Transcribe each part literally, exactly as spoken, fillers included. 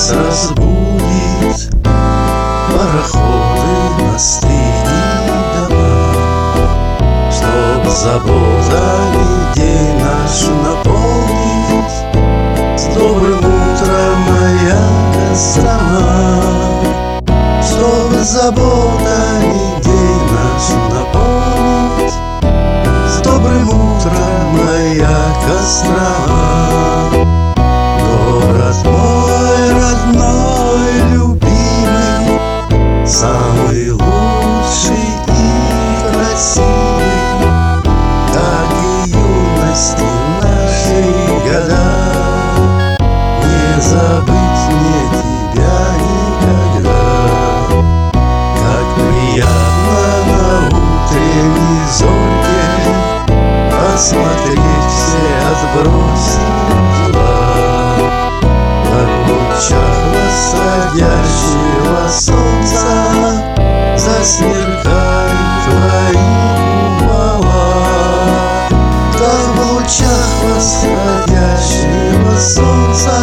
нас разбудит пароходы, мосты и дома, чтоб заботами день наш наполнить. С добрым утром, моя Кострома, чтоб заботами день наш наполнить. С добрым утром, моя Кострома. Город мой родной, любимый, самый лучший и красивый, как и юности нашей года. Не забыть мне тебя никогда. Как приятно на утренней зорьке посмотреть все, отбросить дела, как в лучах восходящего солнца засверкают твои купола. Как в лучах восходящего солнца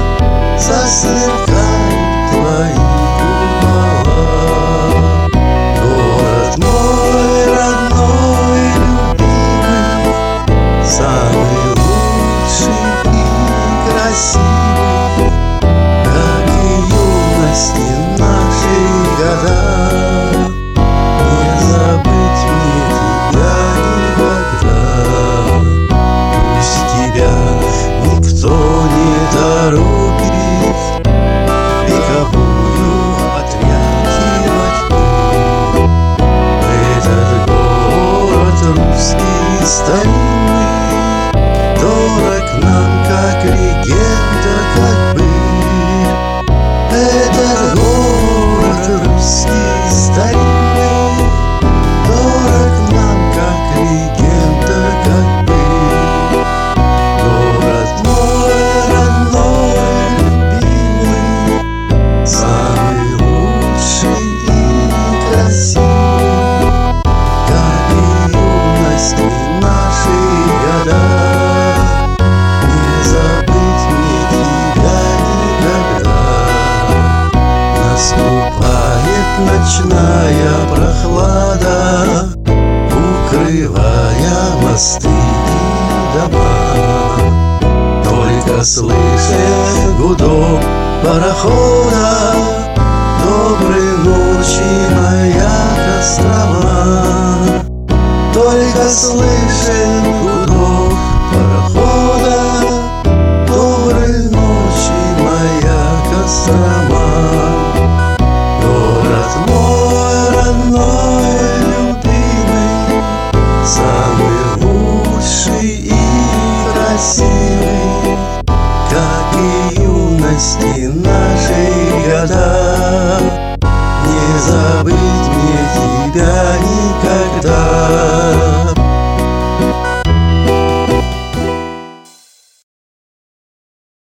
засверкают твои купола. Город мой родной, любимый, самый лучший и красивый, как и юности нашей года. Не забыть мне тебя никогда. Пусть тебя никто не торопит вековую отряхивать пыль. Этот город русский старинный дорог нам, как легенда, как быль. Этот город русский старинный дорог нам, как легенда, как быль. Город мой родной, любимый, самый лучший и красивый, как и юности нашей года. Не забыть мне тебя никогда. Наступает ночная прохлада, укрывая мосты и дома. Только слышен гудок парохода. Доброй ночи, моя Кострома. Только слышен гудок парохода. Доброй ночи, моя Кострома. Город мой родной, любимый, самый лучший и красивый, как и юности